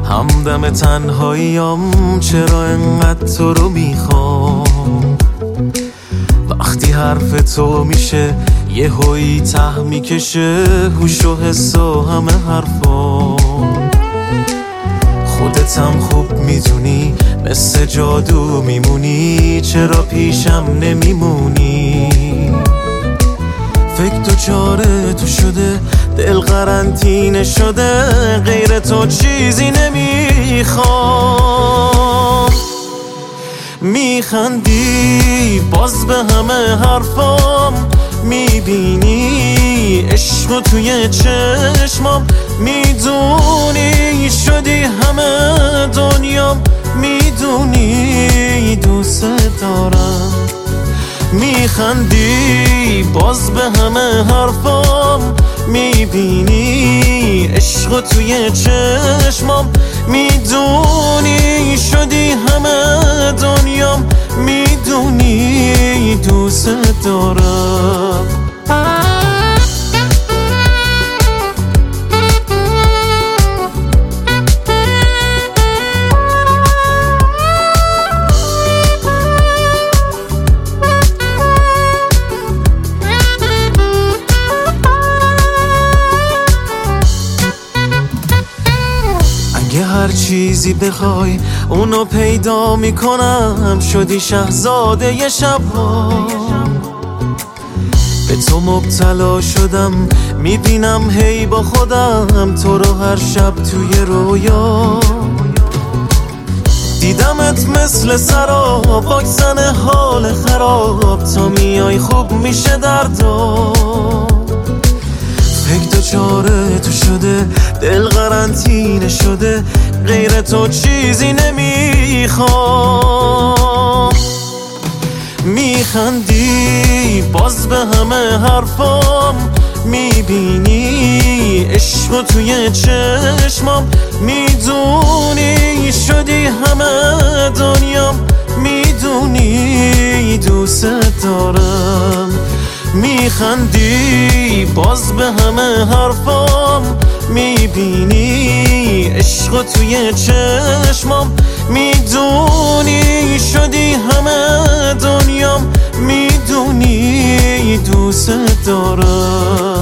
همدم تنهاییم چرا انقدر تو رو میخوام. وقتی حرف تو میشه یه هوی ته میکشه هوش و حس و همه حرفا. خودت هم خوب میدونی مثل جادو میمونی، چرا پیشم نمیمونی؟ فکر تو چاره تو شده، دل قرنطینه شده، غیر تو چیزی نمیخوام. میخندی باز به همه حرفام، میبینی عشق توی چشمام، میدونی شدی همه دنیام، میدونی دوست دارم. میخندی باز به همه حرفام، میبینی عشق توی چشمام، میدونی شدی همه دنیام، میدونی دوست دارم. اگه هر چیزی بخوای اونو پیدا میکنم، شدی شهزاده ی شبها. به تو مبتلا شدم، میبینم هی با خودم تو رو هر شب توی رویا. دیدمت مثل سراب، واکسن حال خراب، تا میای خوب میشه دردا. فکر تو چاره تو شده، دل قرنطینه شده، غیر تو چیزی نمیخوام. میخندی باز به همه حرفام، میبینی عشق توی چشمام، میدونی شدی همه دنیام، میدونی دوست دارم. میخندی باز به همه حرفام، میبینی عشق توی چشمام، میدونی شدی همه دنیام، میدونی دوست دارم.